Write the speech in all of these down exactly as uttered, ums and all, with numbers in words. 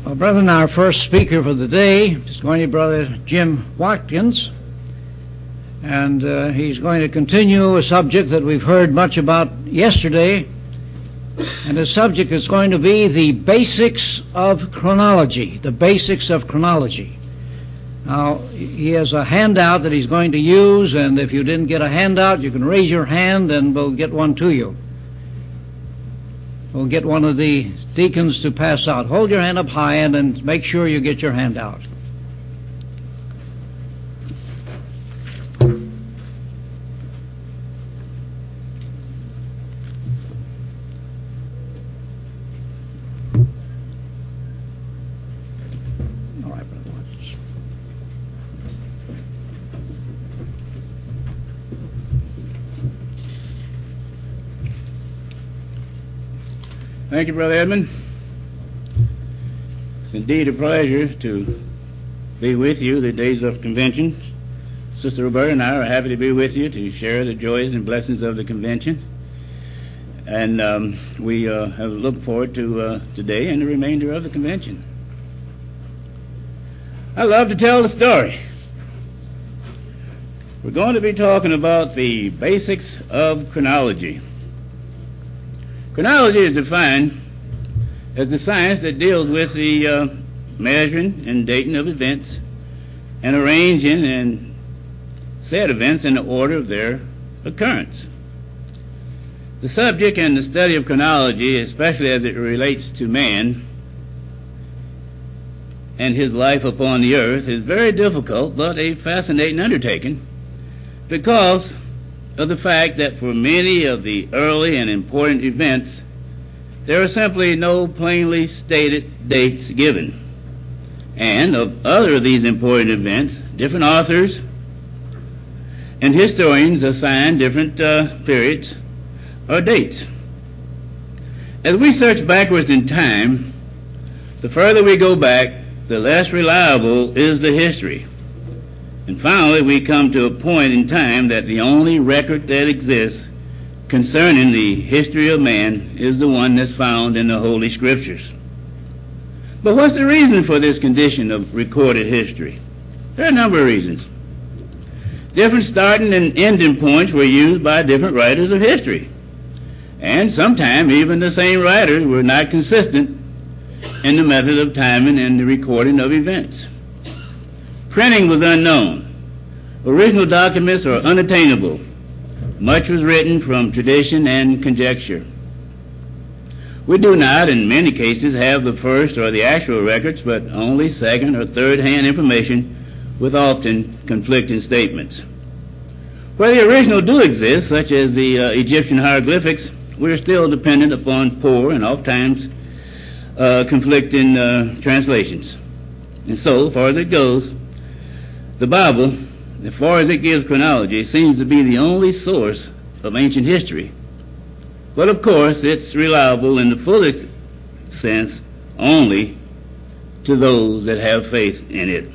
Well, brethren, our first speaker for the day is going to be Brother Jim Watkins, and uh, he's going to continue a subject that we've heard much about yesterday, and the subject is going to be the basics of chronology, the basics of chronology. Now, he has a handout that he's going to use, and if you didn't get a handout, you can raise your hand and we'll get one to you. We'll get one of the deacons to pass out. Hold your hand up high and then make sure you get your hand out. All right, Brother Watkins. Thank you, Brother Edmund. It's indeed a pleasure to be with you the days of convention. Sister Roberta and I are happy to be with you to share the joys and blessings of the convention. And um, we uh, have looked forward to uh, today and the remainder of the convention. I love to tell the story. We're going to be talking about the basics of chronology. Chronology is defined as the science that deals with the uh, measuring and dating of events and arranging and said events in the order of their occurrence. The subject and the study of chronology, especially as it relates to man and his life upon the earth, is very difficult but a fascinating undertaking because of the fact that for many of the early and important events, there are simply no plainly stated dates given. And of other of these important events, different authors and historians assign different uh, periods or dates. As we search backwards in time, the further we go back, the less reliable is the history. And finally, we come to a point in time that the only record that exists concerning the history of man is the one that's found in the Holy Scriptures. But what's the reason for this condition of recorded history? There are a number of reasons. Different starting and ending points were used by different writers of history. And sometimes even the same writers were not consistent in the method of timing and the recording of events. Printing was unknown. Original documents are unattainable. Much was written from tradition and conjecture. We do not, in many cases, have the first or the actual records, but only second or third-hand information with often conflicting statements. Where the original do exist, such as the uh, Egyptian hieroglyphics, we are still dependent upon poor and oftentimes uh, conflicting uh, translations. And so, as far as it goes, the Bible, as far as it gives chronology, seems to be the only source of ancient history. But of course, it's reliable in the fullest sense only to those that have faith in it.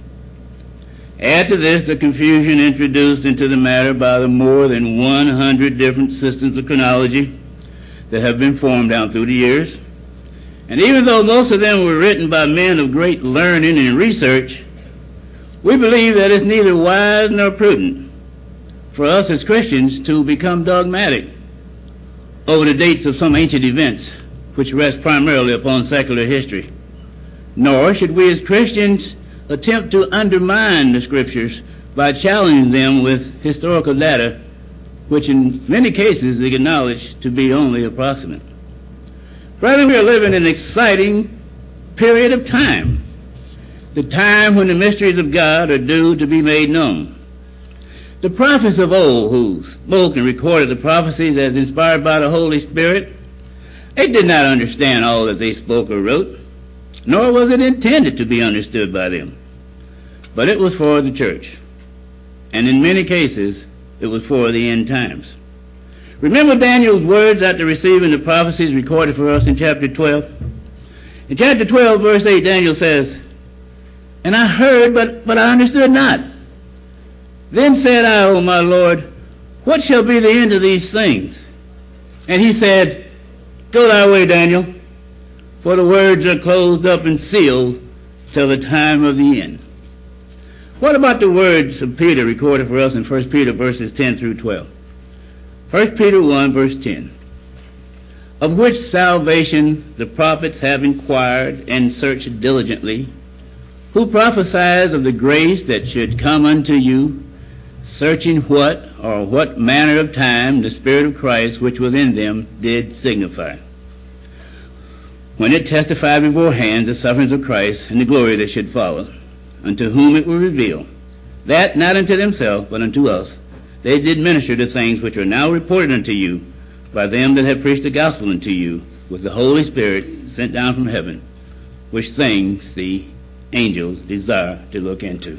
Add to this the confusion introduced into the matter by the more than one hundred different systems of chronology that have been formed down through the years. And even though most of them were written by men of great learning and research, we believe that it's neither wise nor prudent for us as Christians to become dogmatic over the dates of some ancient events which rest primarily upon secular history. Nor should we as Christians attempt to undermine the Scriptures by challenging them with historical data which in many cases they acknowledge to be only approximate. Rather, we are living in an exciting period of time. The time when the mysteries of God are due to be made known. The prophets of old, who spoke and recorded the prophecies as inspired by the Holy Spirit, they did not understand all that they spoke or wrote, nor was it intended to be understood by them. But it was for the church, and in many cases, it was for the end times. Remember Daniel's words after receiving the prophecies recorded for us in chapter twelve? In chapter twelve, verse eight, Daniel says, "And I heard, but, but I understood not. Then said I, O my Lord, what shall be the end of these things? And he said, Go thy way, Daniel, for the words are closed up and sealed till the time of the end. What about the words of Peter recorded for us in First Peter verses ten through twelve? First Peter one verse ten. Of which salvation the prophets have inquired and searched diligently, who prophesied of the grace that should come unto you, searching what or what manner of time the Spirit of Christ which was in them did signify, when it testified beforehand the sufferings of Christ and the glory that should follow, unto whom it was revealed, that not unto themselves, but unto us, they did minister the things which are now reported unto you by them that have preached the gospel unto you, with the Holy Spirit sent down from heaven, which things the angels desire to look into.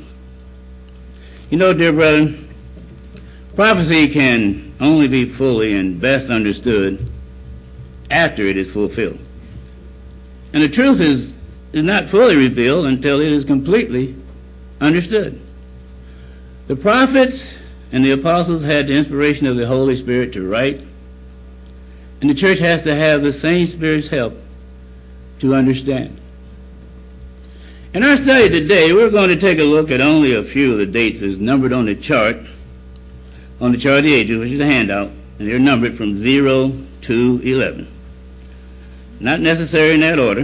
You know, dear brethren, prophecy can only be fully and best understood after it is fulfilled. And the truth is, is not fully revealed until it is completely understood. The prophets and the apostles had the inspiration of the Holy Spirit to write, and the church has to have the same Spirit's help to understand. In our study today, we're going to take a look at only a few of the dates as numbered on the chart, on the chart of the ages, which is a handout, and they're numbered from zero to eleven. Not necessarily in that order,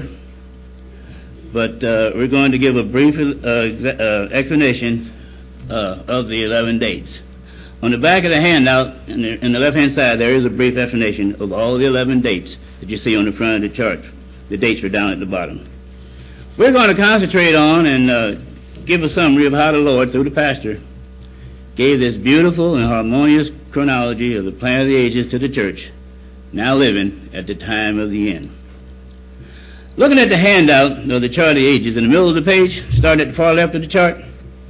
but uh, we're going to give a brief uh, exa- uh, explanation uh, of the eleven dates. On the back of the handout, in the, in the left-hand side, there is a brief explanation of all the eleven dates that you see on the front of the chart. The dates are down at the bottom. We're going to concentrate on and uh, give a summary of how the Lord, through the pastor, gave this beautiful and harmonious chronology of the plan of the ages to the church, now living at the time of the end. Looking at the handout of the chart of the ages, in the middle of the page, starting at the far left of the chart,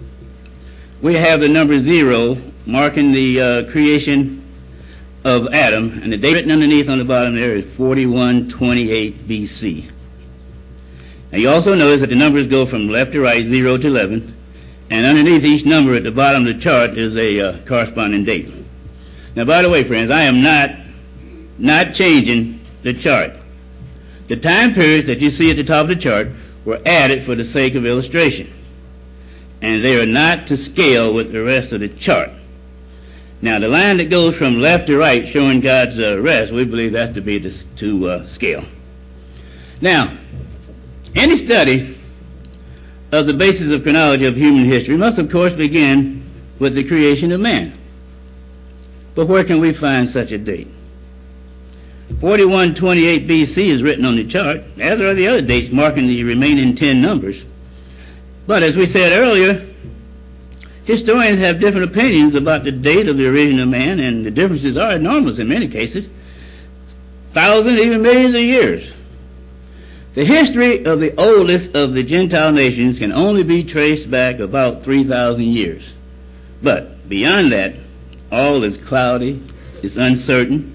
we have the number zero marking the uh, creation of Adam, and the date written underneath on the bottom there is forty-one twenty-eight B C. Now you also notice that the numbers go from left to right, zero to eleven, and underneath each number at the bottom of the chart is a uh, corresponding date. Now, by the way, friends, I am not not changing the chart. The time periods that you see at the top of the chart were added for the sake of illustration, and they are not to scale with the rest of the chart. Now, the line that goes from left to right showing God's uh, rest, we believe that's to be to, to uh, scale. Now, any study of the basis of chronology of human history must, of course, begin with the creation of man. But where can we find such a date? forty-one twenty-eight B C is written on the chart, as are the other dates marking the remaining ten numbers. But as we said earlier, historians have different opinions about the date of the origin of man, and the differences are enormous in many cases, thousands, even millions of years. The history of the oldest of the Gentile nations can only be traced back about three thousand years. But beyond that, all is cloudy, is uncertain,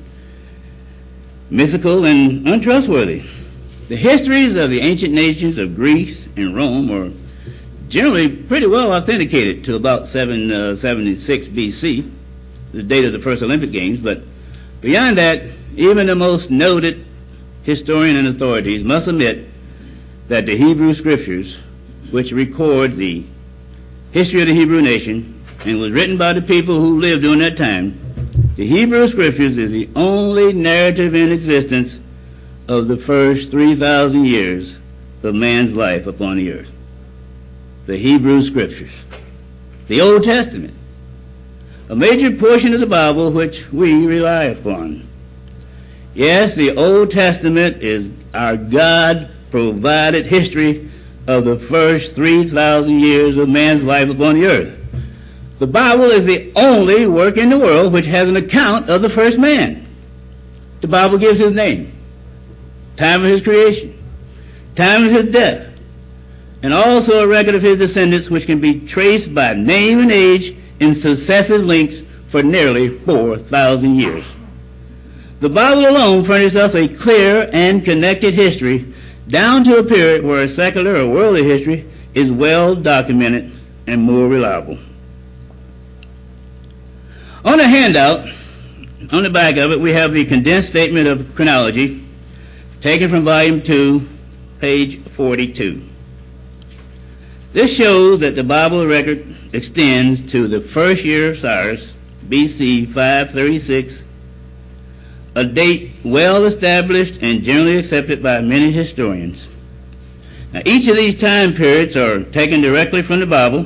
mystical, and untrustworthy. The histories of the ancient nations of Greece and Rome are generally pretty well authenticated to about seven seventy-six B C, the date of the first Olympic Games. But beyond that, even the most noted historian and authorities must admit that the Hebrew Scriptures, which record the history of the Hebrew nation and was written by the people who lived during that time, the Hebrew Scriptures is the only narrative in existence of the first three thousand years of man's life upon the earth. The Hebrew Scriptures. The Old Testament. A major portion of the Bible which we rely upon. Yes, the Old Testament is our God-provided history of the first three thousand years of man's life upon the earth. The Bible is the only work in the world which has an account of the first man. The Bible gives his name, time of his creation, time of his death, and also a record of his descendants which can be traced by name and age in successive links for nearly four thousand years. The Bible alone furnishes us a clear and connected history down to a period where secular or worldly history is well documented and more reliable. On the handout, on the back of it, we have the condensed statement of chronology taken from volume two page forty-two. This shows that the Bible record extends to the first year of Cyrus, B C five thirty-six, a date well established and generally accepted by many historians. Now, each of these time periods are taken directly from the Bible,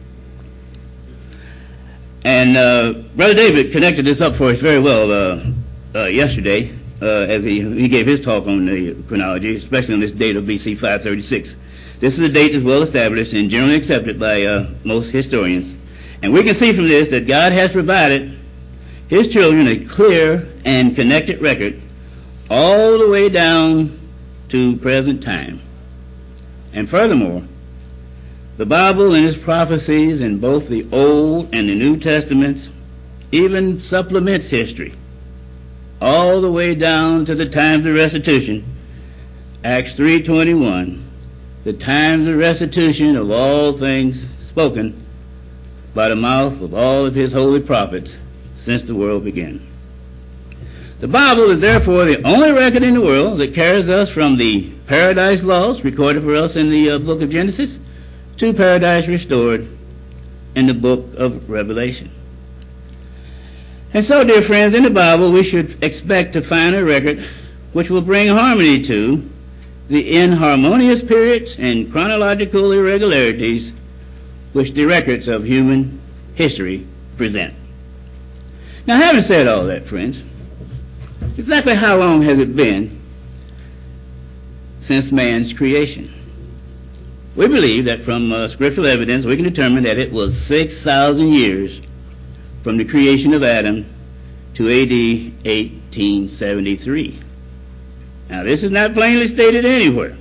and uh, Brother David connected this up for us very well uh, uh, yesterday uh, as he, he gave his talk on the chronology, especially on this date of B C five thirty-six. This is a date that's well established and generally accepted by uh, most historians. And we can see from this that God has provided His children a clear and connected record all the way down to present time. And furthermore, the Bible and its prophecies in both the Old and the New Testaments even supplements history all the way down to the times of restitution. Acts three twenty-one, the times of restitution of all things spoken by the mouth of all of His holy prophets since the world began. The Bible is therefore the only record in the world that carries us from the paradise lost recorded for us in the uh, book of Genesis to paradise restored in the book of Revelation. And so, dear friends, in the Bible we should expect to find a record which will bring harmony to the inharmonious periods and chronological irregularities which the records of human history present. Now, having said all that, friends, exactly how long has it been since man's creation? We believe that from uh, scriptural evidence we can determine that it was six thousand years from the creation of Adam to A D eighteen seventy-three. Now, this is not plainly stated anywhere,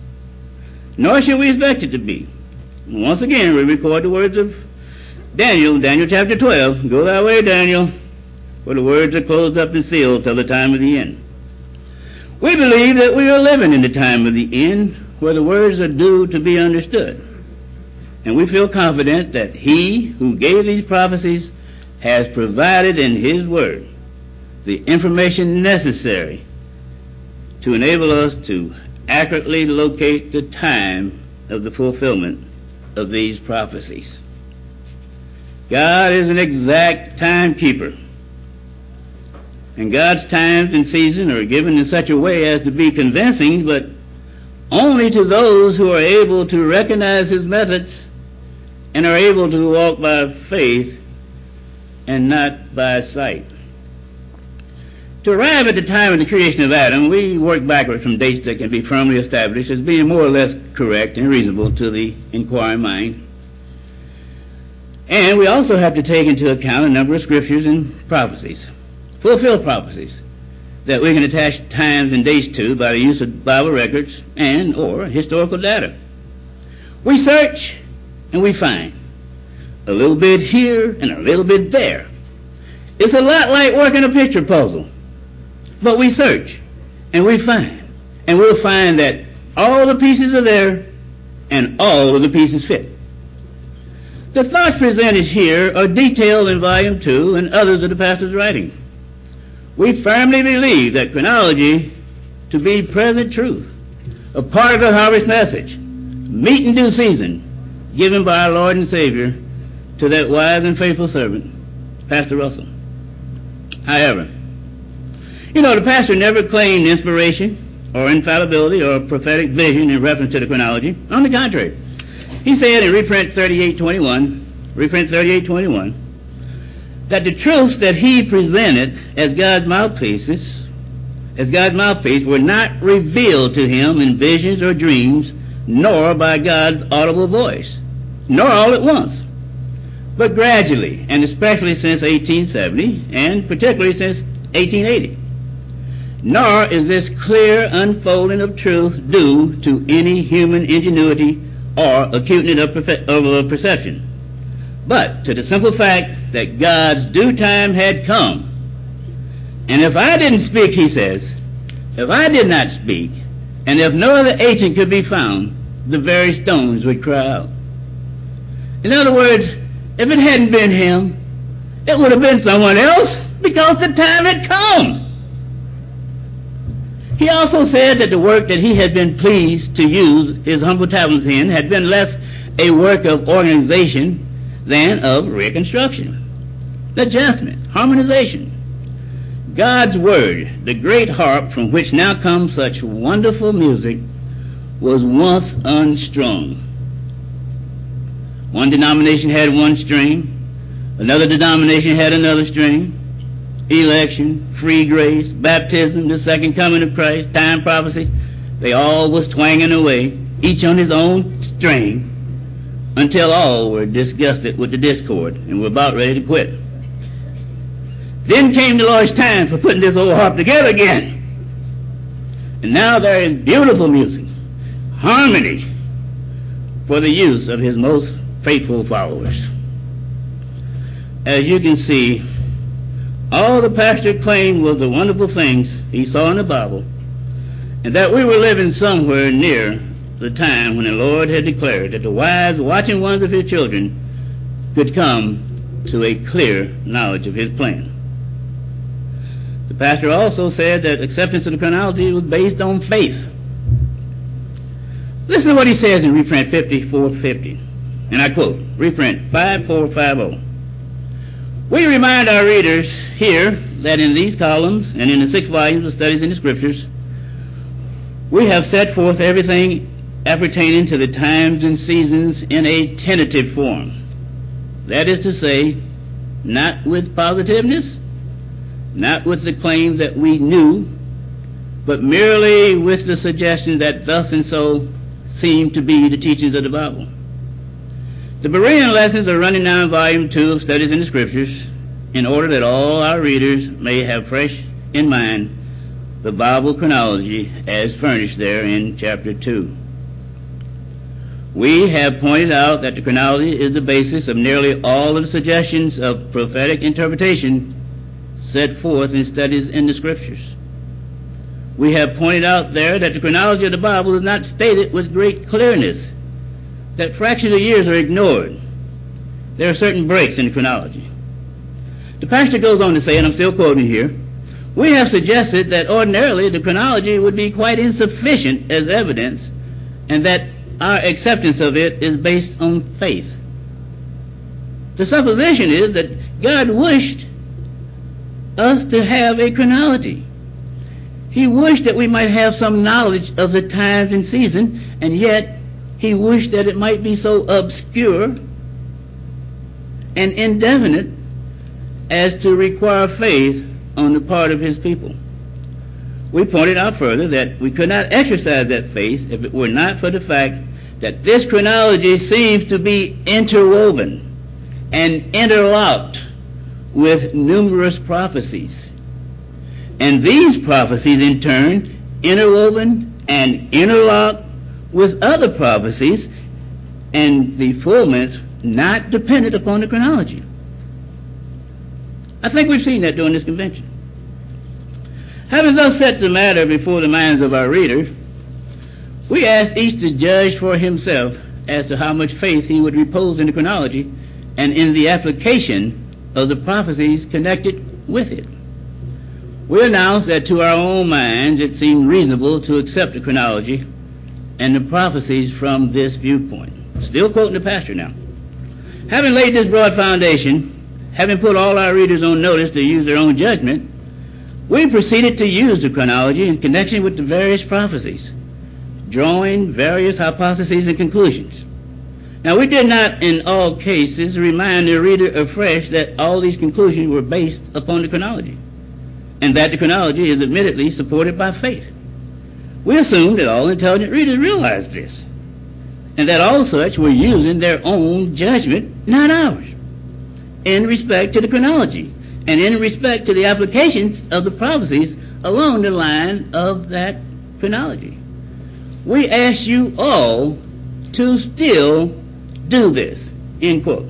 nor should we expect it to be. Once again, we record the words of Daniel, Daniel chapter twelve. Go thy way, Daniel, for the words are closed up and sealed till the time of the end. We believe that we are living in the time of the end, where the words are due to be understood. And we feel confident that He who gave these prophecies has provided in His Word the information necessary to enable us to accurately locate the time of the fulfillment of these prophecies. God is an exact timekeeper, and God's times and seasons are given in such a way as to be convincing, but only to those who are able to recognize His methods and are able to walk by faith and not by sight. To arrive at the time of the creation of Adam, we work backward from dates that can be firmly established as being more or less correct and reasonable to the inquiring mind. And we also have to take into account a number of scriptures and prophecies, fulfilled prophecies, that we can attach times and dates to by the use of Bible records and or historical data. We search and we find a little bit here and a little bit there. It's a lot like working a picture puzzle. But we search and we find, and we'll find that all the pieces are there and all of the pieces fit. The thoughts presented here are detailed in volume two and others of the pastor's writing. We firmly believe that chronology to be present truth, a part of the harvest message, meet in due season, given by our Lord and Savior to that wise and faithful servant, Pastor Russell. However, you know, the pastor never claimed inspiration or infallibility or prophetic vision in reference to the chronology. On the contrary, he said in reprint thirty-eight twenty-one, reprint thirty-eight twenty-one, that the truths that he presented as God's mouthpieces, as God's mouthpiece, were not revealed to him in visions or dreams, nor by God's audible voice, nor all at once, but gradually, and especially since eighteen seventy, and particularly since eighteen eighty. Nor is this clear unfolding of truth due to any human ingenuity or acuteness of, perfe- of perception, but to the simple fact that God's due time had come. And if I didn't speak, he says, if I did not speak, and if no other agent could be found, the very stones would cry out. In other words, if it hadn't been him, it would have been someone else, because the time had come. He also said that the work that he had been pleased to use his humble talents in had been less a work of organization than of reconstruction, adjustment, harmonization. God's Word, the great harp from which now comes such wonderful music, was once unstrung. One denomination had one string, another denomination had another string. Election, free grace, baptism, the second coming of Christ, time prophecies, they all was twanging away, each on his own string, until all were disgusted with the discord and were about ready to quit. Then came the Lord's time for putting this old harp together again. And now there is beautiful music, harmony, for the use of his most faithful followers. As you can see, all the pastor claimed was the wonderful things he saw in the Bible, and that we were living somewhere near the time when the Lord had declared that the wise, watching ones of his children could come to a clear knowledge of his plan. The pastor also said that acceptance of the chronology was based on faith. Listen to what he says in reprint fifty-four fifty, and I quote, reprint five four five zero. We remind our readers here that in these columns and in the six volumes of Studies in the Scriptures, we have set forth everything appertaining to the times and seasons in a tentative form. That is to say, not with positiveness, not with the claim that we knew, but merely with the suggestion that thus and so seem to be the teachings of the Bible. The Berean lessons are running now in Volume two of Studies in the Scriptures in order that all our readers may have fresh in mind the Bible chronology as furnished there in Chapter two. We have pointed out that the chronology is the basis of nearly all of the suggestions of prophetic interpretation set forth in Studies in the Scriptures. We have pointed out there that the chronology of the Bible is not stated with great clearness, that fractions of years are ignored. There are certain breaks in the chronology. The pastor goes on to say, and I'm still quoting here, we have suggested that ordinarily the chronology would be quite insufficient as evidence, and that our acceptance of it is based on faith. The supposition is that God wished us to have a chronology. He wished that we might have some knowledge of the times and season, and yet he wished that it might be so obscure and indefinite as to require faith on the part of his people. We pointed out further that we could not exercise that faith if it were not for the fact that this chronology seems to be interwoven and interlocked with numerous prophecies. And these prophecies, in turn, interwoven and interlocked with other prophecies and the fulfillments not dependent upon the chronology. I think we've seen that during this convention. Having thus set the matter before the minds of our readers, we ask each to judge for himself as to how much faith he would repose in the chronology and in the application of the prophecies connected with it. We announce that to our own minds it seemed reasonable to accept the chronology and the prophecies from this viewpoint. Still quoting the pastor now. Having laid this broad foundation, having put all our readers on notice to use their own judgment, we proceeded to use the chronology in connection with the various prophecies, drawing various hypotheses and conclusions. Now, we did not, in all cases, remind the reader afresh that all these conclusions were based upon the chronology, and that the chronology is admittedly supported by faith. We assumed that all intelligent readers realized this, and that all such were using their own judgment, not ours, in respect to the chronology, and in respect to the applications of the prophecies along the line of that chronology. We ask you all to still do this, end quote.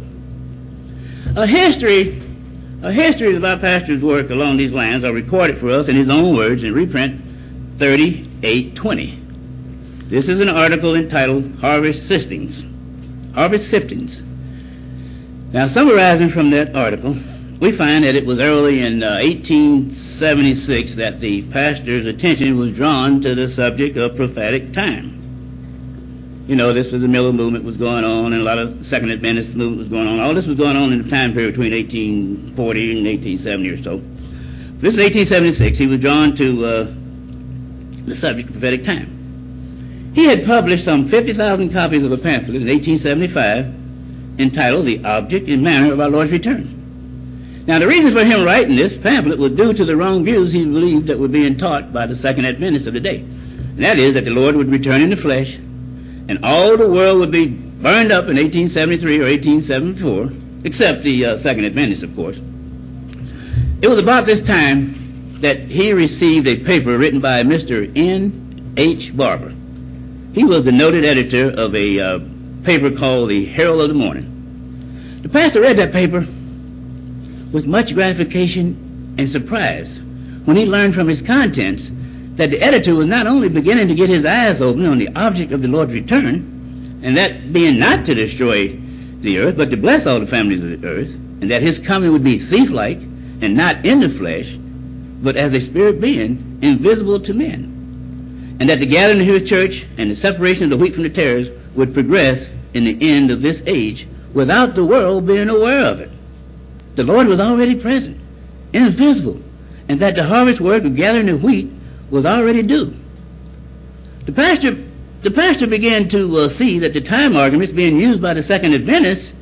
A history, a history of our pastor's work along these lines are recorded for us in his own words in reprint thirty-eight twenty. This is an article entitled Harvest Siftings. Harvest Siftings. Now, summarizing from that article, we find that it was early in uh, eighteen seventy-six that the pastor's attention was drawn to the subject of prophetic time. You know, this was the Miller movement was going on, and a lot of Second Adventist movement was going on. All this was going on in the time period between eighteen forty and eighteen seventy or so. This is eighteen seventy-six. He was drawn to uh, the subject of prophetic time. He had published some fifty thousand copies of a pamphlet in eighteen seventy-five entitled The Object and Manner of Our Lord's Return. Now, the reason for him writing this pamphlet was due to the wrong views he believed that were being taught by the Second Adventists of the day. And that is that the Lord would return in the flesh, and all the world would be burned up in eighteen seventy-three or eighteen seventy-four, except the uh, Second Adventists, of course. It was about this time that he received a paper written by Mister N H Barber. He was the noted editor of a uh, paper called the Herald of the Morning. The pastor read that paper with much gratification and surprise when he learned from his contents that the editor was not only beginning to get his eyes open on the object of the Lord's return, and that being not to destroy the earth, but to bless all the families of the earth, and that his coming would be thief-like and not in the flesh, but as a spirit being invisible to men, and that the gathering of his church and the separation of the wheat from the tares would progress in the end of this age without the world being aware of it. The Lord was already present, invisible, and that the harvest work of gathering the wheat was already due. The pastor, the pastor began to uh, see that the time arguments being used by the Second Adventists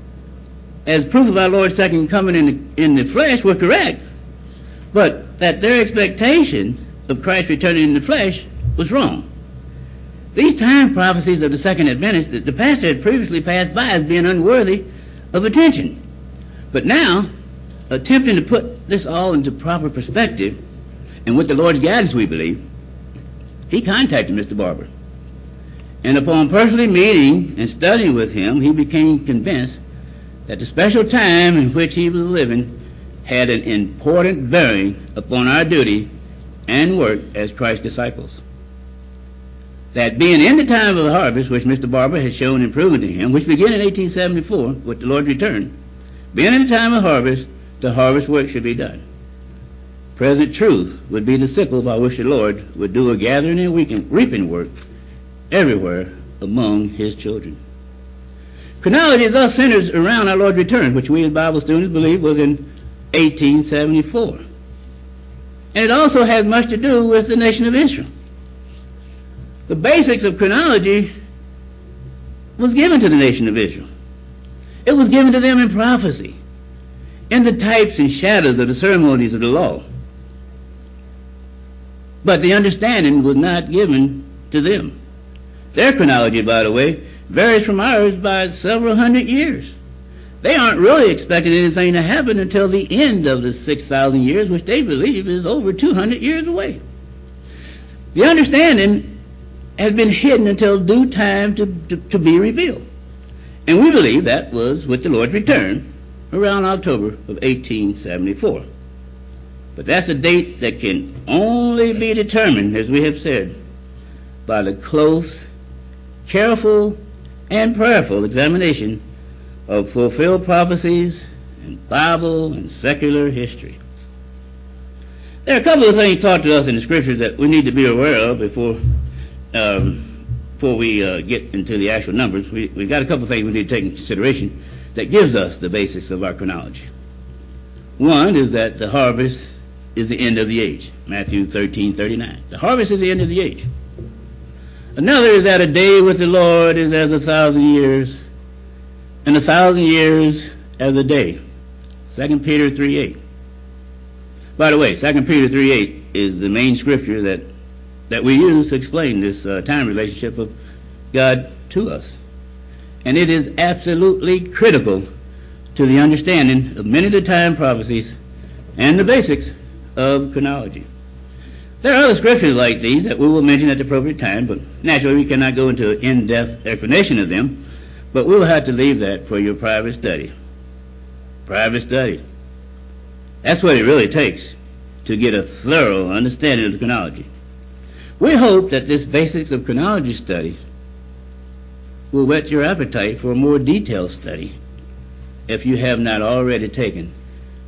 as proof of our Lord's second coming in the, in the flesh were correct, but that their expectation of Christ returning in the flesh was wrong. These time prophecies of the Second Adventists that the pastor had previously passed by as being unworthy of attention. But now, attempting to put this all into proper perspective, and with the Lord's guidance, we believe, he contacted Mister Barber. And upon personally meeting and studying with him, he became convinced that the special time in which he was living had an important bearing upon our duty and work as Christ's disciples. That being in the time of the harvest, which Mister Barber has shown and proven to him, which began in eighteen seventy-four with the Lord's return, being in the time of harvest, the harvest work should be done. Present truth would be the sickle by which the Lord would do a gathering and reaping work everywhere among his children. Chronology thus centers around our Lord's return, which we as Bible students believe was in eighteen seventy-four. And it also has much to do with the nation of Israel. The basics of chronology was given to the nation of Israel. It was given to them in prophecy, in the types and shadows of the ceremonies of the law. But the understanding was not given to them. Their chronology, by the way, varies from ours by several hundred years. They aren't really expecting anything to happen until the end of the six thousand years, which they believe is over two hundred years away. The understanding has been hidden until due time to, to, to be revealed. And we believe that was with the Lord's return around October of eighteen seventy-four. But that's a date that can only be determined, as we have said, by the close, careful, and prayerful examination of fulfilled prophecies and Bible and secular history. There are a couple of things taught to us in the Scriptures that we need to be aware of before um, before we uh, get into the actual numbers. We, we've got a couple of things we need to take into consideration that gives us the basics of our chronology. One is that the harvest is the end of the age, Matthew thirteen thirty-nine. The harvest is the end of the age. Another is that a day with the Lord is as a thousand years, and a thousand years as a day. Second Peter three eight. By the way, Second Peter three eight is the main scripture that, that we use to explain this uh, time relationship of God to us. And it is absolutely critical to the understanding of many of the time prophecies and the basics of chronology. There are other scriptures like these that we will mention at the appropriate time, but naturally we cannot go into an in-depth explanation of them, but we will have to leave that for your private study. Private study. That's what it really takes to get a thorough understanding of the chronology. We hope that this basics of chronology study will whet your appetite for a more detailed study if you have not already taken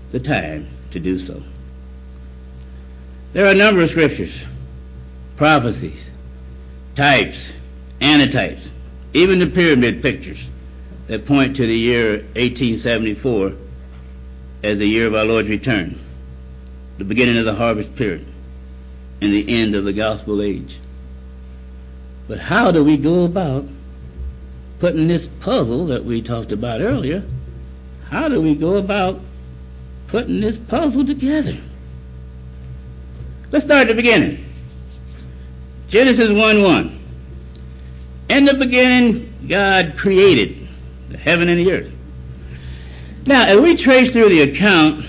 the time to do so. There are a number of scriptures, prophecies, types, antitypes, even the pyramid pictures that point to the year eighteen seventy-four as the year of our Lord's return, the beginning of the harvest period, and the end of the gospel age. But how do we go about putting this puzzle that we talked about earlier, how do we go about putting this puzzle together? Let's start at the beginning. Genesis one one. In the beginning, God created the heaven and the earth. Now, as we trace through the account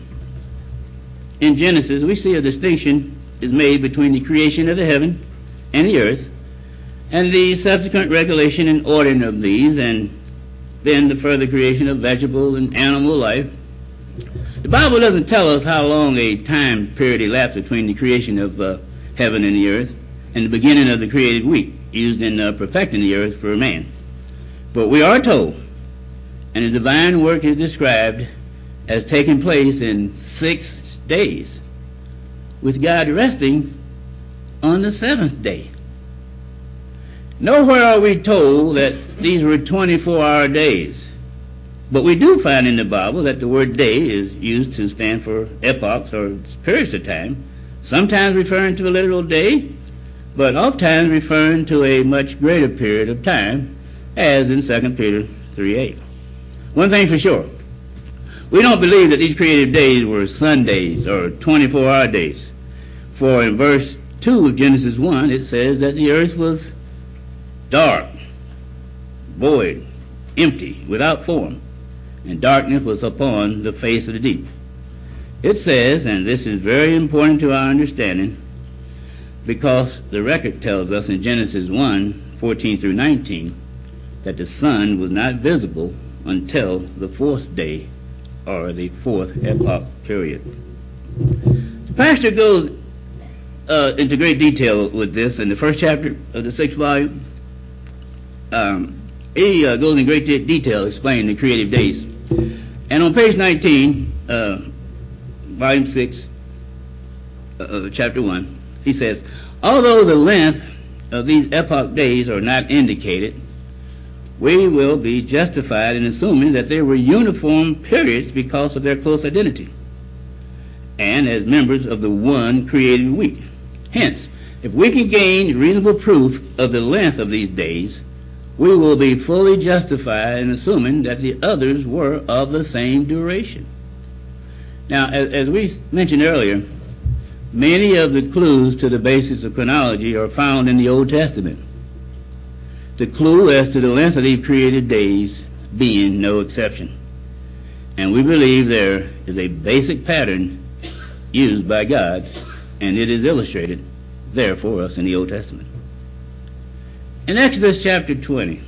in Genesis, we see a distinction is made between the creation of the heaven and the earth, and the subsequent regulation and ordering of these, and then the further creation of vegetable and animal life. The Bible doesn't tell us how long a time period elapsed between the creation of uh, heaven and the earth and the beginning of the created week used in uh, perfecting the earth for man. But we are told, and the divine work is described as taking place in six days, with God resting on the seventh day. Nowhere are we told that these were twenty-four hour days. But we do find in the Bible that the word day is used to stand for epochs or periods of time, sometimes referring to a literal day, but oftentimes referring to a much greater period of time, as in Second Peter three eight. One thing for sure, we don't believe that these creative days were Sundays or twenty-four hour days. For in verse two of Genesis one, it says that the earth was dark, void, empty, without form, and darkness was upon the face of the deep. It says, and this is very important to our understanding, because the record tells us in Genesis one fourteen through nineteen, that the sun was not visible until the fourth day, or the fourth epoch period. The pastor goes uh, into great detail with this in the first chapter of the sixth volume. Um, he uh, goes in great de- detail explaining the creative days. And on page nineteen, uh, volume six, uh, chapter one, he says, although the length of these epoch days are not indicated, we will be justified in assuming that they were uniform periods because of their close identity, and as members of the one created week. Hence, if we can gain reasonable proof of the length of these days, we will be fully justified in assuming that the others were of the same duration. Now, as, as we mentioned earlier, many of the clues to the basis of chronology are found in the Old Testament. The clue as to the length of these created days being no exception. And we believe there is a basic pattern used by God, and it is illustrated there for us in the Old Testament. In Exodus chapter twenty,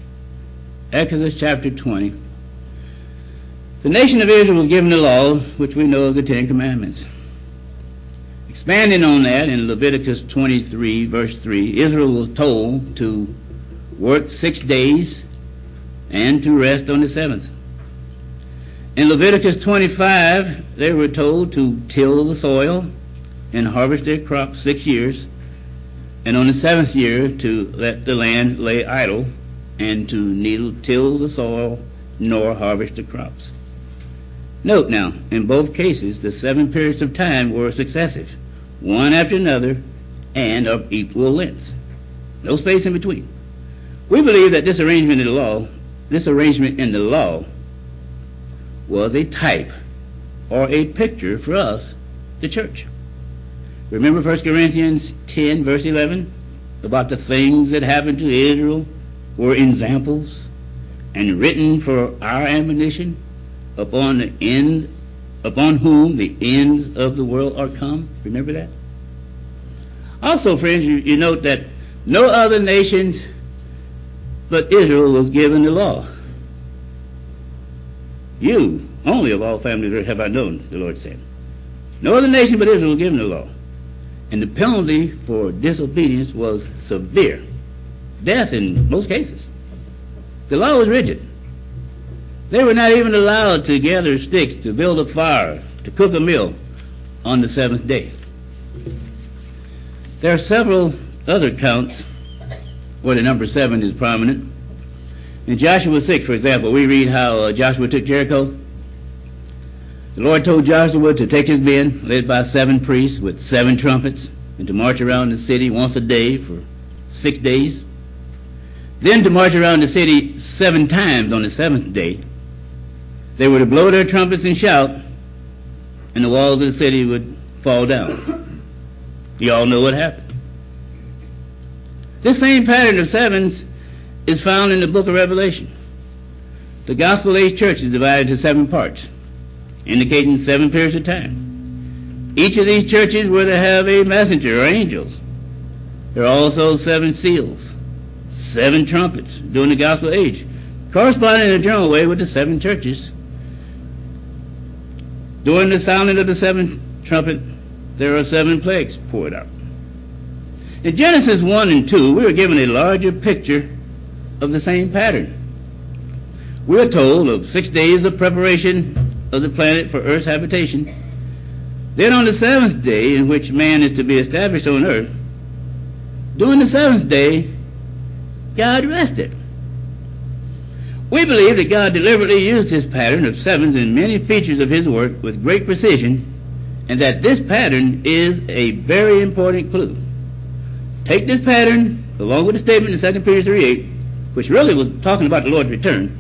Exodus chapter twenty, the nation of Israel was given the law, which we know as the Ten Commandments. Expanding on that, in Leviticus twenty-three, verse three, Israel was told to work six days and to rest on the seventh. In Leviticus twenty-five, they were told to till the soil and harvest their crops six years, and on the seventh year to let the land lay idle, and to neither till the soil nor harvest the crops. Note now, in both cases, the seven periods of time were successive, one after another, and of equal length. No space in between. We believe that this arrangement in the law, this arrangement in the law, was a type or a picture for us, the church. Remember First Corinthians ten, verse eleven, about the things that happened to Israel were examples and written for our admonition, upon the end, upon whom the ends of the world are come. Remember that? Also, friends, you, you note that no other nations but Israel was given the law. You only of all families have I known, the Lord said. No other nation but Israel was given the law. And the penalty for disobedience was severe. Death in most cases. The law was rigid. They were not even allowed to gather sticks to build a fire, to cook a meal on the seventh day. There are several other counts where the number seven is prominent. In Joshua six, for example, we read how uh, Joshua took Jericho. The Lord told Joshua to take his men, led by seven priests with seven trumpets, and to march around the city once a day for six days. Then to march around the city seven times on the seventh day. They were to blow their trumpets and shout, and the walls of the city would fall down. You all know what happened. This same pattern of sevens is found in the book of Revelation. The gospel age church is divided into seven parts, indicating seven periods of time. Each of these churches were to have a messenger or angels. There are also seven seals, seven trumpets during the gospel age, corresponding in a general way with the seven churches. During the sounding of the seventh trumpet, there are seven plagues poured out. In Genesis one and two, we are given a larger picture of the same pattern. We are told of six days of preparation of the planet for Earth's habitation. Then on the seventh day, in which man is to be established on Earth, during the seventh day, God rested. We believe that God deliberately used this pattern of sevens in many features of his work with great precision, and that this pattern is a very important clue. Take this pattern, along with the statement in Second Peter three eight, which really was talking about the Lord's return,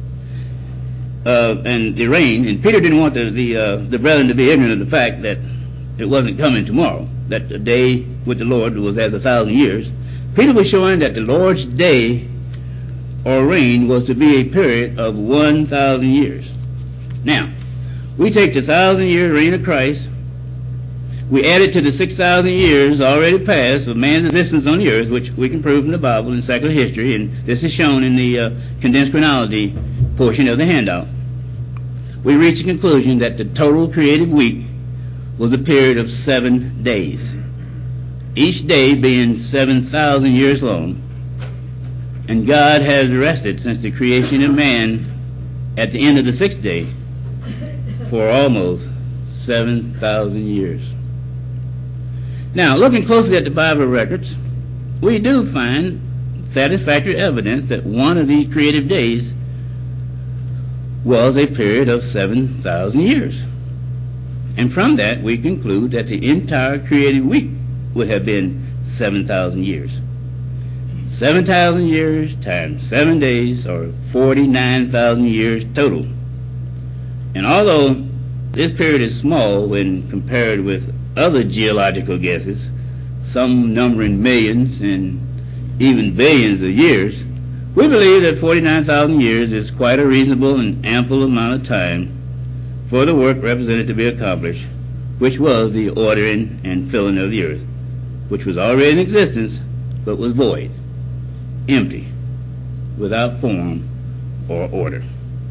uh, and the reign, and Peter didn't want the, the, uh, the brethren to be ignorant of the fact that it wasn't coming tomorrow, that the day with the Lord was as a thousand years. Peter was showing that the Lord's day or reign was to be a period of one thousand years. Now, we take the thousand year reign of Christ, we add it to the six thousand years already passed of man's existence on the earth, which we can prove from the Bible and secular history, and this is shown in the uh, condensed chronology portion of the handout. We reach the conclusion that the total creative week was a period of seven days, each day being seven thousand years long. And God has rested since the creation of man at the end of the sixth day for almost seven thousand years. Now, looking closely at the Bible records, we do find satisfactory evidence that one of these creative days was a period of seven thousand years. And from that, we conclude that the entire creative week would have been seven thousand years. seven thousand years times seven days, or forty-nine thousand years total. And although this period is small when compared with other geological guesses, some numbering millions and even billions of years, we believe that forty-nine thousand years is quite a reasonable and ample amount of time for the work represented to be accomplished, which was the ordering and filling of the earth, which was already in existence but was void, empty, without form or order.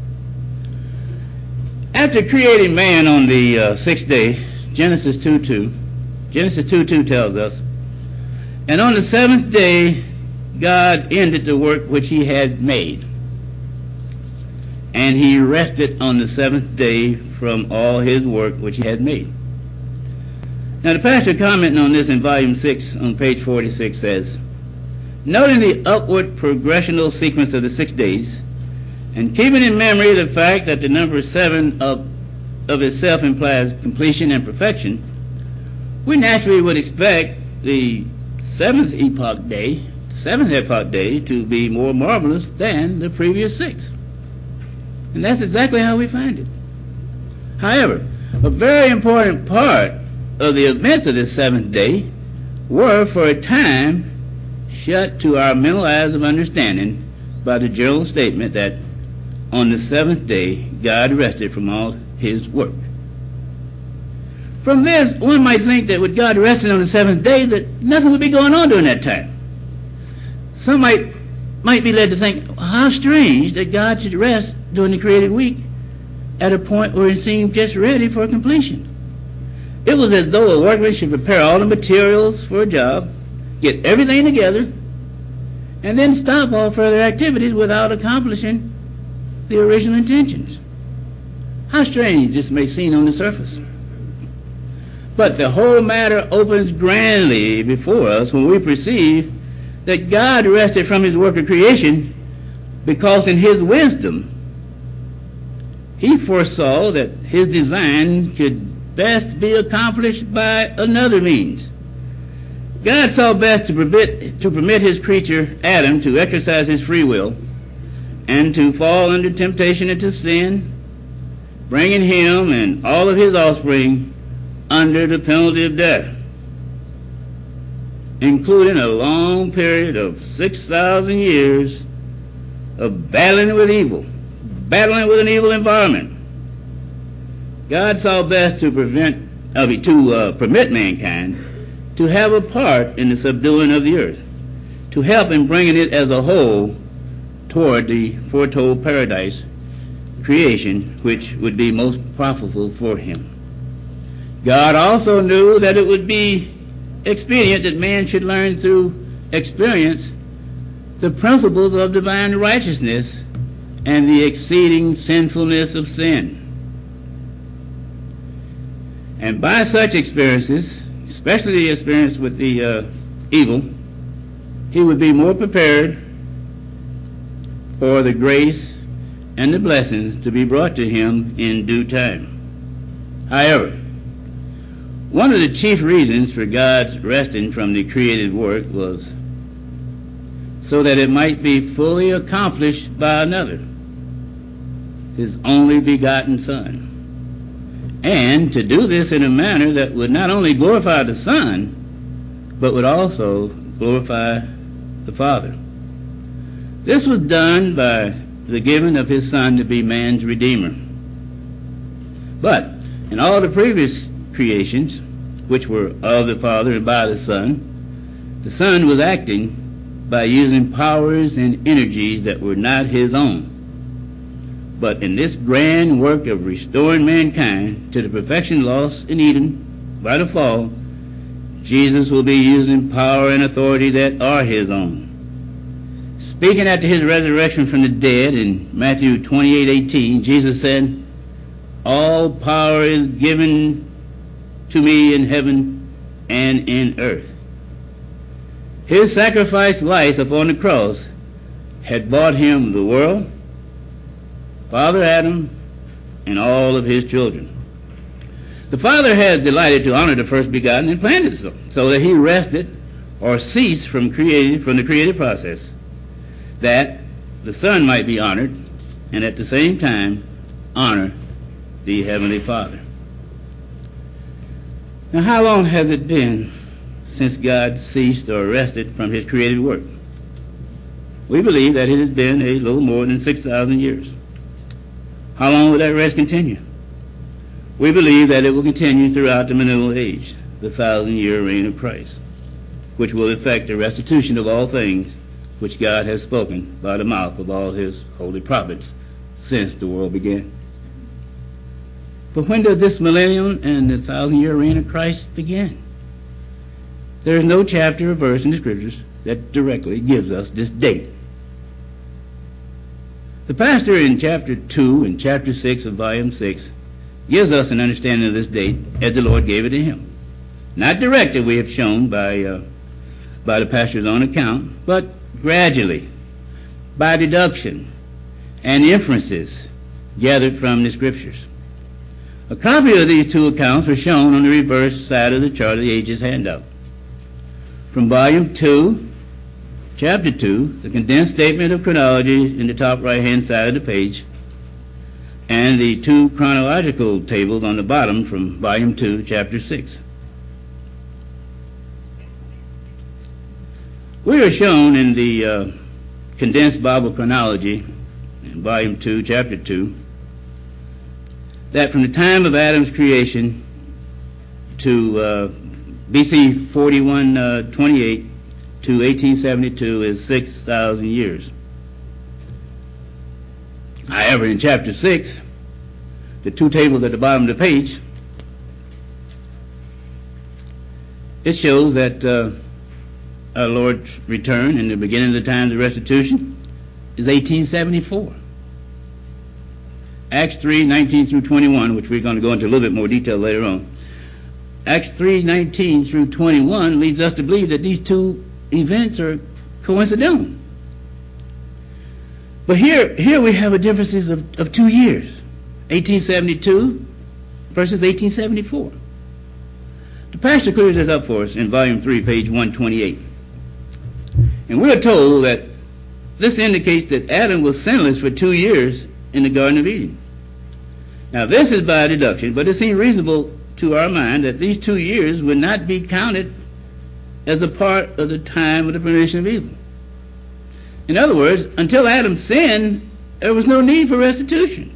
After creating man on the uh, sixth day, Genesis two two, Genesis two two tells us, and on the seventh day God ended the work which he had made, and he rested on the seventh day from all his work which he had made. Now the pastor commenting on this in volume six on page forty-six says, noting the upward progressional sequence of the six days, and keeping in memory the fact that the number seven of, of itself implies completion and perfection, we naturally would expect the seventh epoch day, seventh epoch day, to be more marvelous than the previous six. And that's exactly how we find it. However, a very important part of the events of this seventh day were for a time shut to our mental eyes of understanding by the general statement that on the seventh day God rested from all his work. From this, one might think that with God resting on the seventh day, that nothing would be going on during that time. Some might might be led to think, how strange that God should rest during the creative week at a point where it seemed just ready for completion. It was as though a workman should prepare all the materials for a job, get everything together, and then stop all further activities without accomplishing the original intentions. How strange this may seem on the surface. But the whole matter opens grandly before us when we perceive that God rested from his work of creation because in his wisdom he foresaw that his design could best be accomplished by another means. God saw best to permit, to permit his creature Adam to exercise his free will and to fall under temptation into sin, bringing him and all of his offspring under the penalty of death, including a long period of six thousand years of battling with evil, battling with an evil environment. God saw best to prevent, uh, to uh, permit mankind to have a part in the subduing of the earth, to help in bringing it as a whole toward the foretold paradise creation, which would be most profitable for him. God also knew that it would be expedient that man should learn through experience the principles of divine righteousness and the exceeding sinfulness of sin. And by such experiences, especially the experience with the uh, evil, he would be more prepared for the grace and the blessings to be brought to him in due time. However, one of the chief reasons for God's resting from the created work was so that it might be fully accomplished by another, his only begotten Son, and to do this in a manner that would not only glorify the Son, but would also glorify the Father. This was done by the giving of his Son to be man's Redeemer. But in all the previous creations, which were of the Father and by the Son, the Son was acting by using powers and energies that were not his own. But in this grand work of restoring mankind to the perfection lost in Eden by the fall, Jesus will be using power and authority that are his own. Speaking after his resurrection from the dead in Matthew twenty-eight eighteen, Jesus said, "All power is given to me in heaven and in earth." His sacrificed life upon the cross had bought him the world, Father Adam, and all of his children. The Father had delighted to honor the first begotten and planned it so, so that he rested or ceased from creating from the creative process, that the Son might be honored and at the same time honor the Heavenly Father. Now, how long has it been since God ceased or rested from his creative work? We believe that it has been a little more than six thousand years. How long will that rest continue? We believe that it will continue throughout the millennial age, the thousand-year reign of Christ, which will effect the restitution of all things which God has spoken by the mouth of all his holy prophets since the world began. But when does this millennium and the thousand-year reign of Christ begin? There is no chapter or verse in the Scriptures that directly gives us this date. The pastor in chapter two and chapter six of volume six gives us an understanding of this date as the Lord gave it to him. Not directly, we have shown by, uh, by the pastor's own account, but gradually, by deduction and inferences gathered from the Scriptures. A copy of these two accounts were shown on the reverse side of the Chart of the Ages handout. From volume two, chapter two, the condensed statement of chronology in the top right-hand side of the page, and the two chronological tables on the bottom from volume two, chapter six. We are shown in the uh, condensed Bible chronology in volume two, chapter two, that from the time of Adam's creation to uh, B C forty-one twenty-eight to eighteen seventy-two is six thousand years. However, in chapter six, the two tables at the bottom of the page, it shows that uh, our Lord's return in the beginning of the times of restitution is eighteen seventy-four. Acts three, nineteen through twenty-one, which we're going to go into a little bit more detail later on. Acts three, nineteen through twenty-one leads us to believe that these two events are coincidental. But here, here we have a differences of, of two years, eighteen seventy-two versus eighteen seventy-four. The pastor clears this up for us in volume three, page one twenty-eight. And we're told that this indicates that Adam was sinless for two years in the Garden of Eden. Now this is by deduction, but it seems reasonable to our mind that these two years would not be counted as a part of the time of the permission of evil. In other words, until Adam sinned, there was no need for restitution.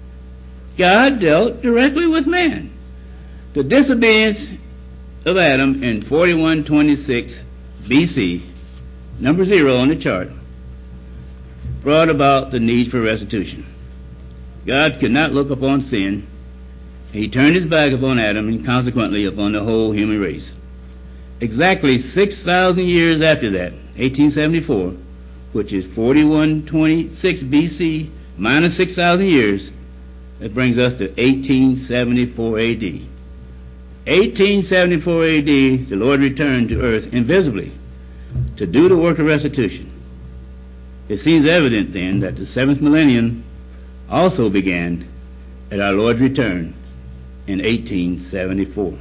God dealt directly with man. The disobedience of Adam in forty-one twenty-six B C, number zero on the chart, brought about the need for restitution. God could not look upon sin. He turned his back upon Adam and consequently upon the whole human race. Exactly six thousand years after that, eighteen seventy-four, which is forty-one twenty-six B C minus six thousand years, that brings us to eighteen seventy-four A D. eighteen seventy-four A D, the Lord returned to earth invisibly to do the work of restitution. It seems evident then that the seventh millennium also began at our Lord's return in eighteen seventy-four.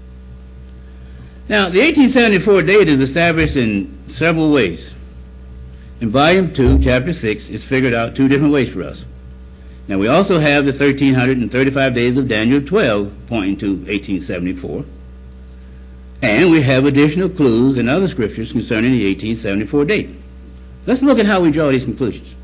Now, the eighteen seventy-four date is established in several ways. In volume two, chapter six, it's figured out two different ways for us. Now, we also have the one thousand three hundred thirty-five days of Daniel twelve pointing to eighteen seventy-four. And we have additional clues in other scriptures concerning the eighteen seventy-four date. Let's look at how we draw these conclusions.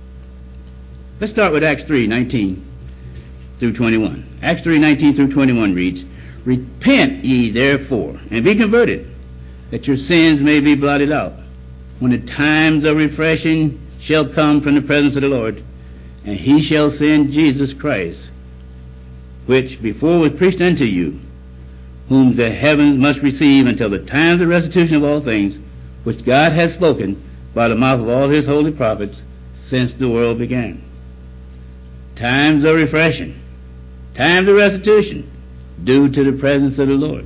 Let's start with Acts three, nineteen through twenty-one. Acts three, nineteen through twenty-one reads, "Repent ye therefore, and be converted, that your sins may be blotted out, when the times of refreshing shall come from the presence of the Lord, and he shall send Jesus Christ, which before was preached unto you, whom the heavens must receive until the times of restitution of all things, which God has spoken by the mouth of all his holy prophets since the world began." Times of refreshing, times of restitution, due to the presence of the Lord.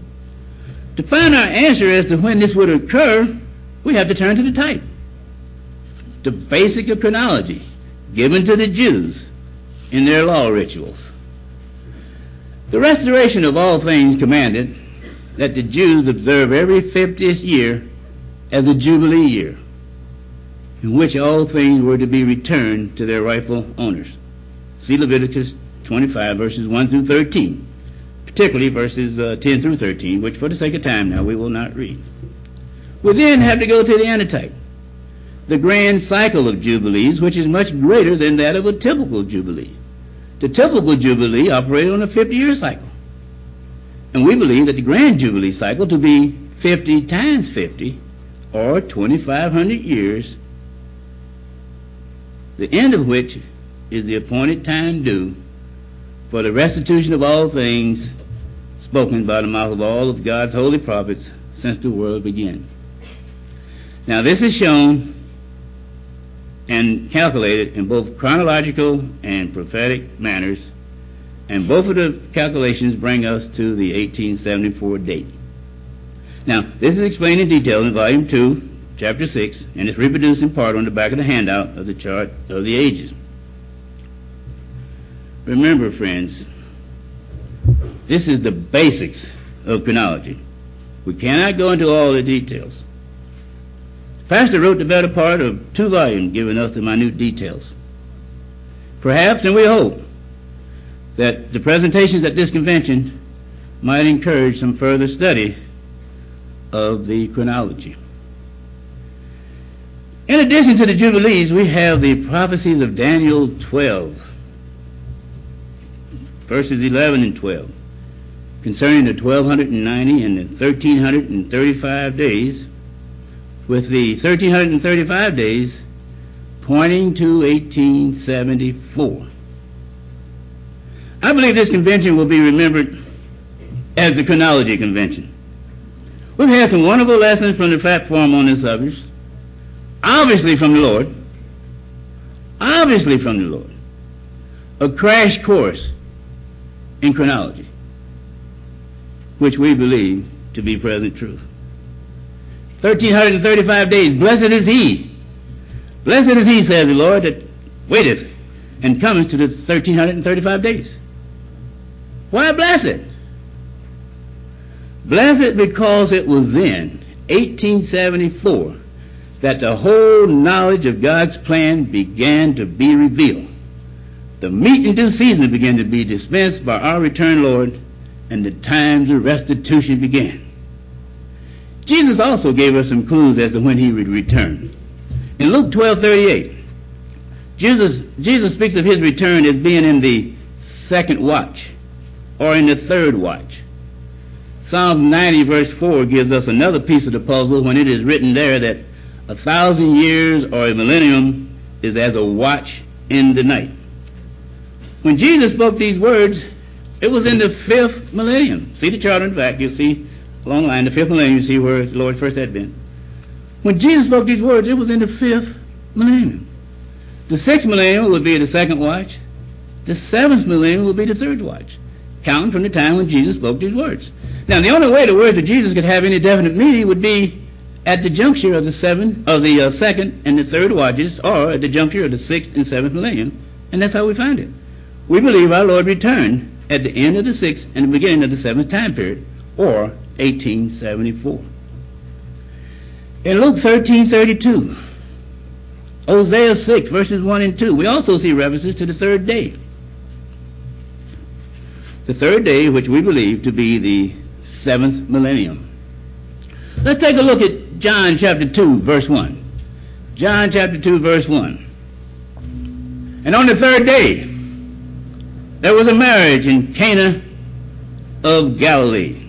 To find our answer as to when this would occur, we have to turn to the type, the basic of chronology given to the Jews in their law rituals. The restoration of all things commanded that the Jews observe every fiftieth year as a Jubilee year, in which all things were to be returned to their rightful owners. See Leviticus twenty-five, verses one through thirteen, particularly verses uh, ten through thirteen, which for the sake of time now we will not read. We then have to go to the antitype, the grand cycle of Jubilees, which is much greater than that of a typical Jubilee. The typical Jubilee operated on a fifty-year cycle. And we believe that the grand Jubilee cycle to be fifty times fifty, or twenty-five hundred years, the end of which is the appointed time due for the restitution of all things spoken by the mouth of all of God's holy prophets since the world began. Now this is shown and calculated in both chronological and prophetic manners, and both of the calculations bring us to the eighteen seventy-four date. Now, this is explained in detail in volume two, chapter six, and it's reproduced in part on the back of the handout of the chart of the ages. Remember, friends, this is the basics of chronology. We cannot go into all the details. The pastor wrote the better part of two volumes giving us the minute details. Perhaps, and we hope, that the presentations at this convention might encourage some further study of the chronology. In addition to the Jubilees, we have the prophecies of Daniel twelve, verses eleven and twelve, concerning the twelve ninety and the thirteen thirty-five days, with the thirteen thirty-five days pointing to eighteen seventy-four. I believe this convention will be remembered as the chronology convention. We've had some wonderful lessons from the platform on this subject, obviously from the Lord, obviously from the Lord. a crash course in chronology, which we believe to be present truth. one thousand three hundred thirty-five days, blessed is he, blessed is he, says the Lord, that waiteth and cometh to the one thousand three hundred thirty-five days. Why blessed? Blessed because it was then, eighteen seventy-four, that the whole knowledge of God's plan began to be revealed. The meat in due season began to be dispensed by our returned Lord, and the times of restitution began. Jesus also gave us some clues as to when he would return. In Luke twelve thirty-eight, Jesus, Jesus speaks of his return as being in the second watch, or in the third watch. Psalm ninety verse four gives us another piece of the puzzle when it is written there that a thousand years or a millennium is as a watch in the night. When Jesus spoke these words, it was in the fifth millennium. See the chart on the back, you'll see along the line, the fifth millennium, you see where the Lord first had been. When Jesus spoke these words, it was in the fifth millennium. The sixth millennium would be the second watch. The seventh millennium would be the third watch, counting from the time when Jesus spoke these words. Now, the only way the words of Jesus could have any definite meaning would be at the juncture of the seven, of the uh, second and the third watches, or at the juncture of the sixth and seventh millennium, and that's how we find it. We believe our Lord returned at the end of the sixth and the beginning of the seventh time period, or eighteen seventy-four. In Luke thirteen thirty-two, Hosea six verses one and two, we also see references to the third day. The third day, which we believe to be the seventh millennium. Let's take a look at John chapter two, verse one. John chapter two, verse one. And on the third day, there was a marriage in Cana of Galilee.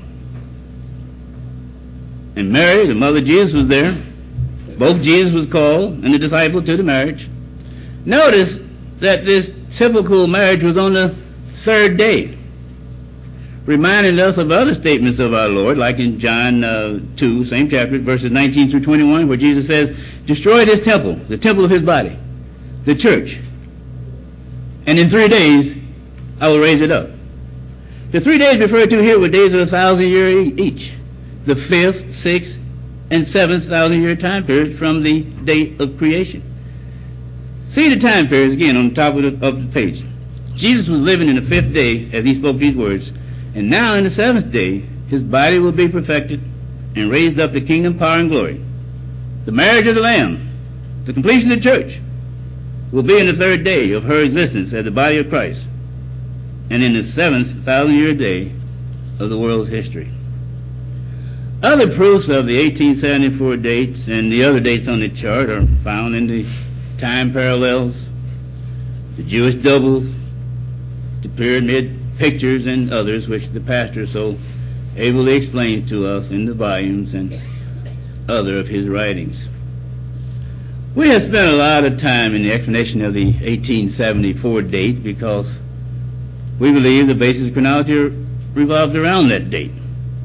And Mary, the mother of Jesus, was there. Both Jesus was called and the disciple to the marriage. Notice that this typical marriage was on the third day, reminding us of other statements of our Lord, like in John uh, two, same chapter, verses nineteen through twenty-one, where Jesus says, destroy this temple, the temple of his body, the church, and in three days I will raise it up. The three days referred to here were days of a thousand years each, the fifth, sixth, and seventh thousand year time periods from the date of creation. See the time periods again on the top of the, of the page. Jesus was living in the fifth day as he spoke these words, and now in the seventh day his body will be perfected and raised up to kingdom, power, and glory. The marriage of the Lamb, the completion of the church, will be in the third day of her existence as the body of Christ, and in the seventh thousand year day of the world's history. Other proofs of the eighteen seventy-four dates and the other dates on the chart are found in the time parallels, the Jewish doubles, the pyramid pictures, and others which the pastor so ably explains to us in the volumes and other of his writings. We have spent a lot of time in the explanation of the eighteen seventy-four date because we believe the basis of chronology revolves around that date.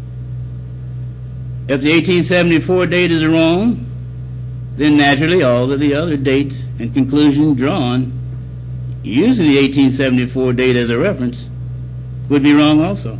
If the eighteen seventy-four date is wrong, then naturally all of the other dates and conclusions drawn using the eighteen seventy-four date as a reference would be wrong also.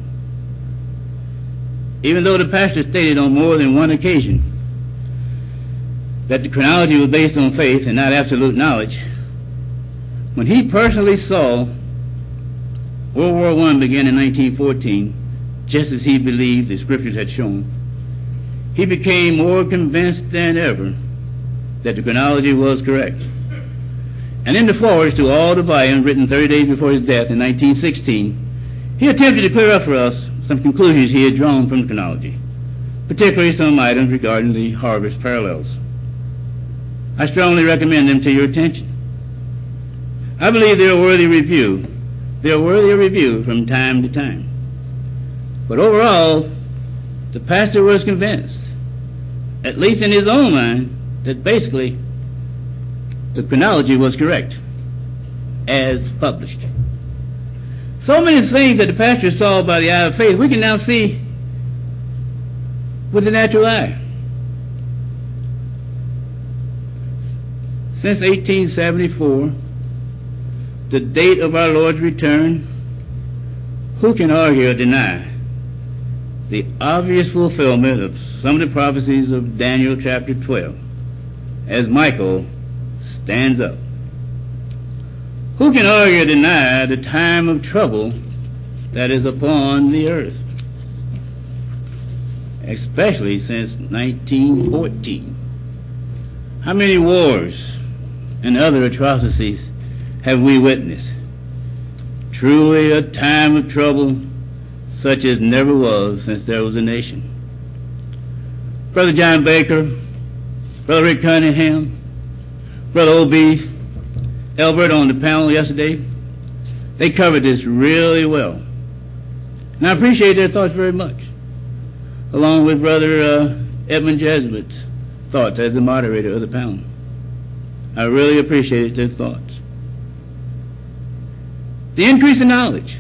Even though the pastor stated on more than one occasion that the chronology was based on faith and not absolute knowledge, when he personally saw World War One begin in nineteen fourteen, just as he believed the scriptures had shown, he became more convinced than ever that the chronology was correct. And in the forwards to all the volumes written thirty days before his death in nineteen sixteen, he attempted to clear up for us some conclusions he had drawn from the chronology, particularly some items regarding the harvest parallels. I strongly recommend them to your attention. I believe they are worthy review. They are worthy of review from time to time. But overall, the pastor was convinced, at least in his own mind, that basically the chronology was correct as published. So many things that the pastor saw by the eye of faith, we can now see with the natural eye. Since eighteen seventy-four, the date of our Lord's return, who can argue or deny the obvious fulfillment of some of the prophecies of Daniel chapter twelve as Michael stands up? Who can argue or deny the time of trouble that is upon the earth, especially since nineteen fourteen? How many wars and other atrocities have we witnessed? Truly a time of trouble such as never was since there was a nation. Brother John Baker, Brother Rick Cunningham, Brother O B Elbert on the panel yesterday, they covered this really well. And I appreciate their thoughts very much, along with Brother uh, Edmund Jesuit's thoughts as the moderator of the panel. I really appreciated their thoughts. The increase in knowledge.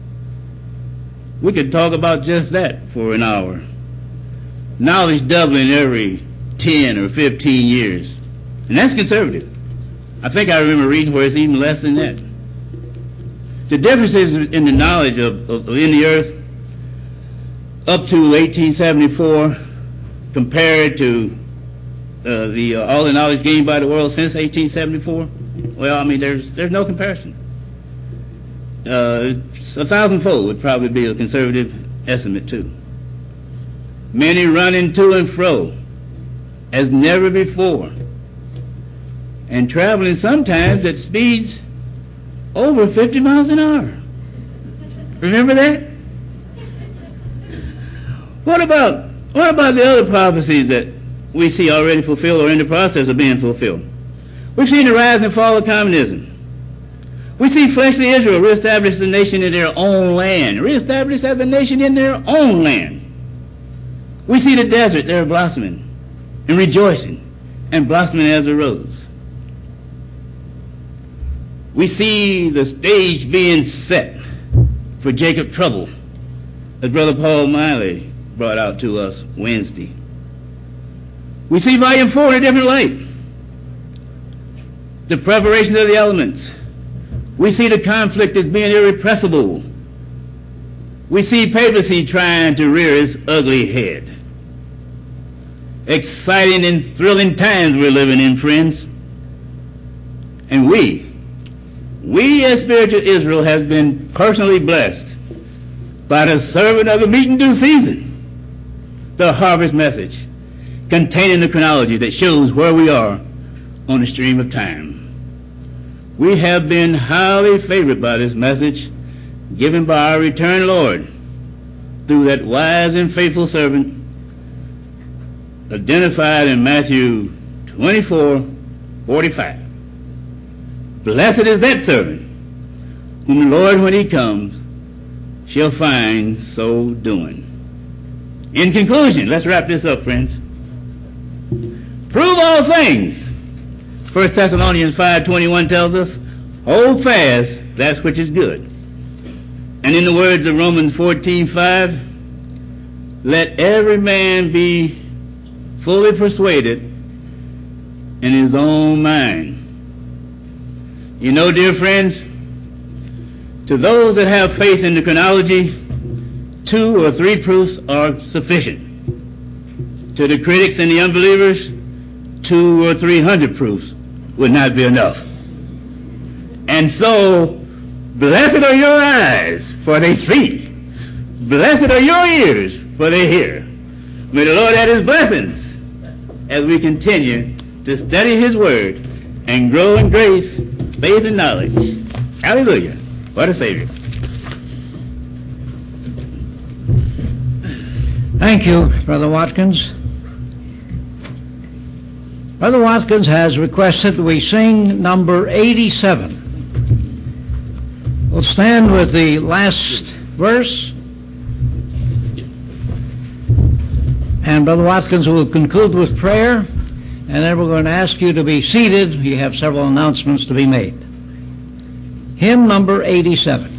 We could talk about just that for an hour. Knowledge doubling every ten or fifteen years. And that's conservative. I think I remember reading where it's even less than that. The differences in the knowledge of, of in the earth up to eighteen seventy-four compared to uh, the uh, all the knowledge gained by the world since eighteen seventy-four, well, I mean, there's there's no comparison. Uh, a thousandfold would probably be a conservative estimate too. Many running to and fro as never before, and traveling sometimes at speeds over fifty miles an hour. Remember that? What about what about the other prophecies that we see already fulfilled or in the process of being fulfilled? We've seen the rise and fall of communism. We see fleshly Israel reestablish the nation in their own land, reestablished as a nation in their own land. We see the desert there blossoming and rejoicing and blossoming as a rose. We see the stage being set for Jacob trouble, as Brother Paul Miley brought out to us Wednesday. We see volume four in a different light. The preparation of the elements. We see the conflict as being irrepressible. We see papacy trying to rear its ugly head. Exciting and thrilling times we're living in, friends. And we, we as spiritual Israel has been personally blessed by the servant of the meat and due season, the harvest message, containing the chronology that shows where we are on the stream of time. We have been highly favored by this message given by our returned Lord through that wise and faithful servant identified in Matthew twenty-four forty-five. Blessed is that servant whom the Lord, when he comes, shall find so doing. In conclusion, let's wrap this up, friends. Prove all things. First Thessalonians five twenty-one tells us, hold fast that which is good. And in the words of Romans fourteen five, let every man be fully persuaded in his own mind. You know, dear friends, to those that have faith in the chronology, two or three proofs are sufficient. To the critics and the unbelievers, two or three hundred proofs would not be enough. And so, blessed are your eyes, for they see. Blessed are your ears, for they hear. May the Lord add his blessings as we continue to study his word and grow in grace, faith, and knowledge. Hallelujah. What a Savior. Thank you, Brother Watkins. Brother Watkins has requested that we sing number eighty-seven. We'll stand with the last verse, and Brother Watkins will conclude with prayer, and then we're going to ask you to be seated. You have several announcements to be made. Hymn number eighty-seven.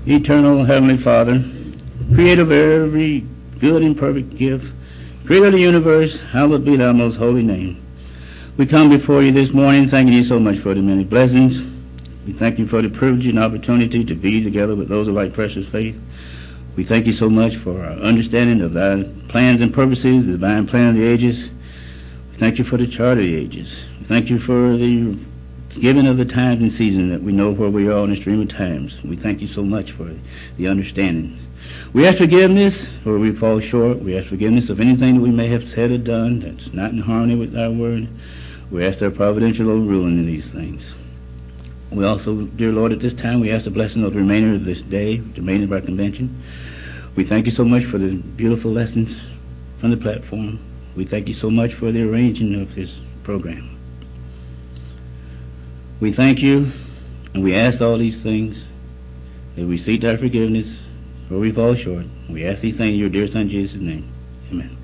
Eternal Heavenly Father, creator of every good and perfect gift, creator of the universe, hallowed be thy most holy name. We come before you this morning thanking you so much for the many blessings. We thank you for the privilege and opportunity to be together with those of like precious faith. We thank you so much for our understanding of thy plans and purposes, the divine plan of the ages. We thank you for the chart of the ages. We thank you for the giving of the times and seasons that we know where we are in the stream of times. We thank you so much for the understanding. We ask forgiveness where we fall short. We ask forgiveness of anything that we may have said or done that's not in harmony with thy word. We ask their providential overruling in these things. We also, dear Lord, at this time we ask the blessing of the remainder of this day, the remainder of our convention. We thank you so much for the beautiful lessons from the platform. We thank you so much for the arranging of this program. We thank you, and we ask all these things, that we seek thy forgiveness where we fall short. We ask these things in your dear Son Jesus' name. Amen.